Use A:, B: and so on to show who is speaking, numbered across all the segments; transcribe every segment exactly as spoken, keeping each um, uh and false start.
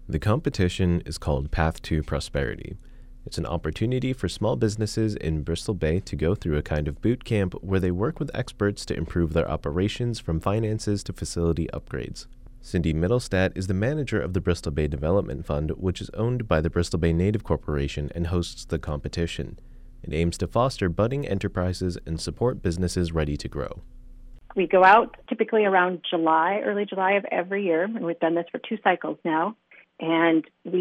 A: The competition is called Path to Prosperity. It's an opportunity for small businesses in Bristol Bay to go through a kind of boot camp where they work with experts to improve their operations from finances to facility upgrades. Cindy Middlestat is the manager of the Bristol Bay Development Fund, which is owned by the Bristol Bay Native Corporation and hosts the competition. It aims to foster budding enterprises and support businesses ready to grow.
B: We go out typically around July, early July of every year, and we've done this for two cycles now. And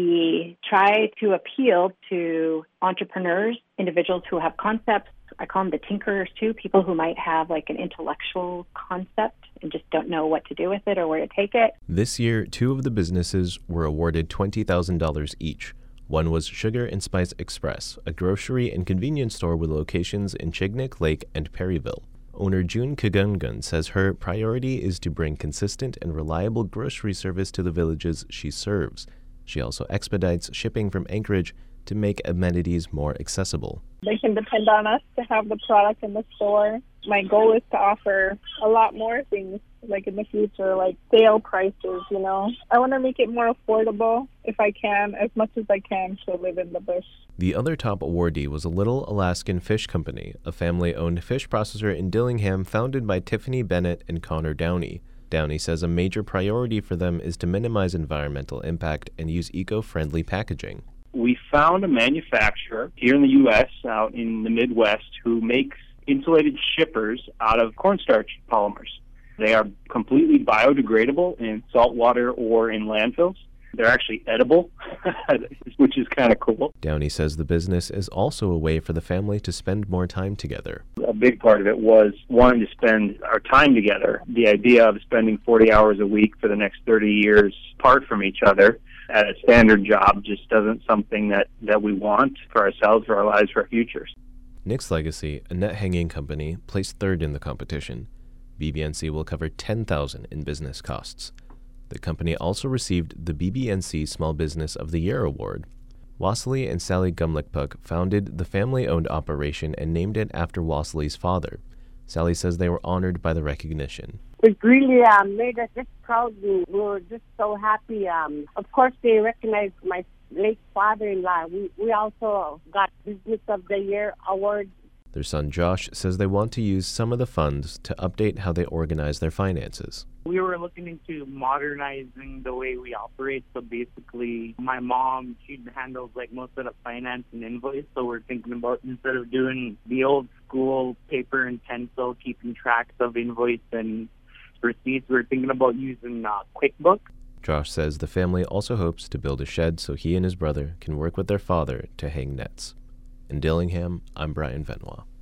B: we try to appeal to entrepreneurs, individuals who have concepts. I call them the tinkerers too, people who might have like an intellectual concept and just don't know what to do with it or where to take it.
A: This year, two of the businesses were awarded twenty thousand dollars each. One was Sugar and Spice Express, a grocery and convenience store with locations in Chignik, Lake, and Perryville. Owner June Kagungun says her priority is to bring consistent and reliable grocery service to the villages she serves. She also expedites shipping from Anchorage to make amenities more accessible.
C: They can depend on us to have the product in the store. My goal is to offer a lot more things, like in the future, like sale prices, you know. I want to make it more affordable, if I can, as much as I can to live in the bush.
A: The other top awardee was a Little Alaskan Fish Company, a family-owned fish processor in Dillingham founded by Tiffany Bennett and Connor Downey. Downey says a major priority for them is to minimize environmental impact and use eco-friendly packaging.
D: We found a manufacturer here in the U S, out in the Midwest, who makes insulated shippers out of cornstarch polymers. They are completely biodegradable in saltwater or in landfills. They're actually edible, which is kind of cool.
A: Downey says the business is also a way for the family to spend more time together.
D: A big part of it was wanting to spend our time together. The idea of spending forty hours a week for the next thirty years apart from each other at a standard job just doesn't something that, that we want for ourselves, for our lives, for our futures.
A: Nick's Legacy, a net hanging company, placed third in the competition. B B N C will cover ten thousand dollars in business costs. The company also received the B B N C Small Business of the Year award. Wassily and Sally Gumlickpuck founded the family-owned operation and named it after Wassley's father. Sally says they were honored by the recognition.
E: It really uh, made us just proud. We were just so happy. Um, of course, they recognized my late father-in-law. We, we also got Business of the Year award.
A: Their son Josh says they want to use some of the funds to update how they organize their finances.
F: We were looking into modernizing the way we operate. So basically, my mom, she handles like most of the finance and invoice. So we're thinking about, instead of doing the old school paper and pencil, keeping tracks of invoice and receipts, we're thinking about using uh, QuickBooks.
A: Josh says the family also hopes to build a shed so he and his brother can work with their father to hang nets. In Dillingham, I'm Brian Venois.